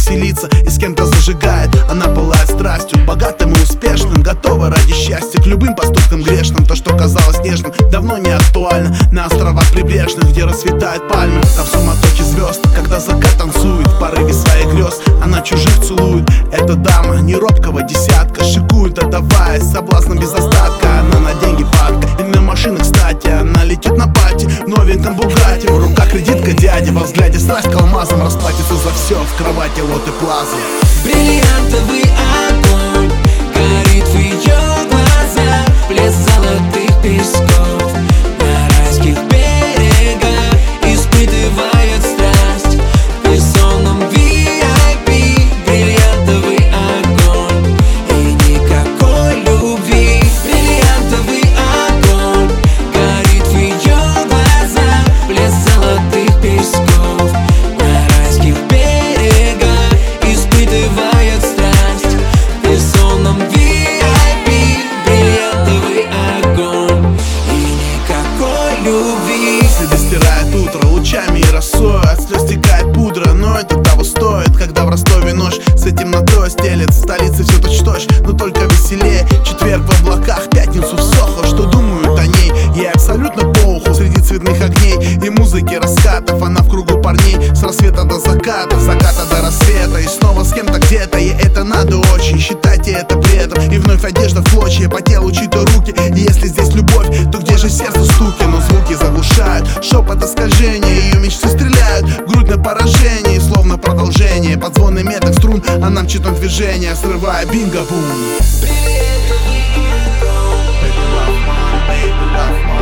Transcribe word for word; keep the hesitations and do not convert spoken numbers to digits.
веселится и с кем-то зажигает. Она пылает страстью, богатым и успешным, готова ради счастья к любым поступкам грешным. То, что казалось нежным, давно не актуально. На островах прибрежных, где расцветают пальмы, там суматохи звезд, когда закат танцует в порыве своих грез, она чужих целует. Эта дама не робкого десятка, шикует, отдаваясь соблазнам без остатка. Она на деньги падка, и на машины, кстати. Она летит на пати в новеньком Бугатти, в руках кредитка дяди, во взгляде страсть к алмазам, расплатится за все в кровати Лотте Плаза. Бриллиантовый огонь горит в ее глазах, блеск золотых песков на райских берегах испытывает страсть в бессонном ви ай пи. Бриллиантовый огонь и никакой любви. Бриллиантовый огонь горит в ее глазах, блеск золотых песков на райских берегах испытывает страсть в бессонном ви ай пи. Бриллиантовый огонь и никакой любви. Следы стирает утро лучами и росой, от слез стекает пудра, но это того стоит. Когда в Ростове ночь с этим на то стелет, в столице все точь-точь, но только веселее. Четверг в облаках, пятницу в Сохо, что думают о ней, ей абсолютно похуй. Среди цветных огней и музыки раскатов, она в кругу парней с рассвета до заката, с заката до рассвета. И снова с кем-то где-то, ей это надо очень, считайте это бредом. И вновь одежда в клочья, по телу чьи-то руки. И если здесь любовь, то где же сердце стуки? Но звуки заглушают шепот искажения, ее мечты стреляют в грудь на поражение, словно продолжение. Под звоны меток струн она мчит на движение, срывая бинго-бум. Бриллиантовый огонь, Baby love mine, baby love mine.